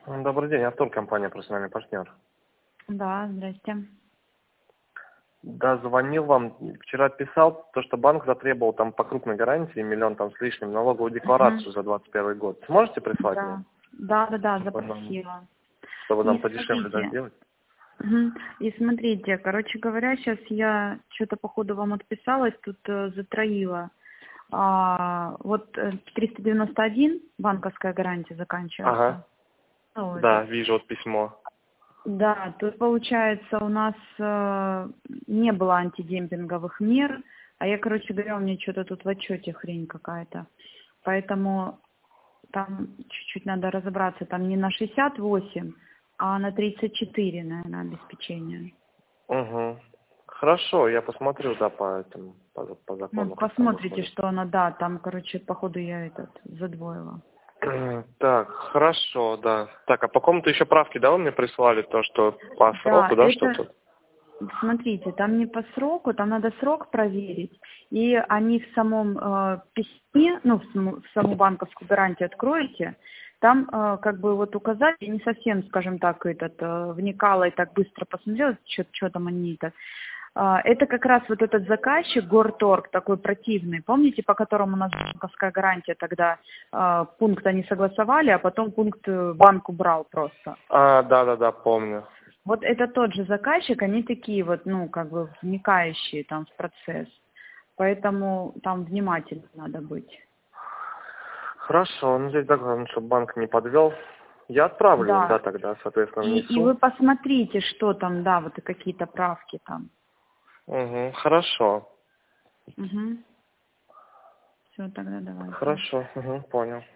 Добрый день, Артур, компания «Профессиональный партнер». Да, здрасте. Да, звонил вам, вчера писал, то, что банк затребовал там по крупной гарантии, миллион там с лишним, налоговую декларацию за 2021 год. Сможете прислать мне? Да, Чтобы запросила. нам И подешевле смотрите, сделать? и смотрите, короче говоря, сейчас я что-то по ходу вам отписалась, тут затроила. Вот 391 банковская гарантия Ага, заканчивается. Ну, да, этот. вижу вот письмо. Да, тут получается у нас не было антидемпинговых мер, а я, короче говоря, у меня что-то тут в отчете хрень какая-то. Поэтому там чуть-чуть надо разобраться, там не на 68, а на 34, наверное, обеспечение. Угу. Хорошо, я посмотрю, да, по этому, по Ну, закону, как там посмотрите, выходит. что она, да, там, короче, походу я задвоила. Так, хорошо, да. Так, а по какому-то еще правке, да, вы мне прислали то, что по Да, сроку, да, это, что-то? смотрите, там не по сроку, там надо срок проверить, и они в самом письме, ну, в саму банковскую гарантию откроете, там как бы вот указать, я не совсем, скажем так, вникала и так быстро посмотрела, что там они-то. Это как раз вот этот заказчик, Горторг, такой противный, помните, по которому у нас банковская гарантия тогда пункт они согласовали, а потом пункт банк убрал просто. Да, помню. Вот это тот же заказчик, они такие вот, ну, как бы вникающие там в процесс. Поэтому там внимательно надо быть. Хорошо, ну здесь да, главное, чтобы банк не подвел. Я отправлю им, да, Да. тогда, соответственно, И внесу. вы посмотрите, что там, да, вот и какие-то правки там. Угу, хорошо. Угу. Все, тогда давайте. Хорошо, угу, понял.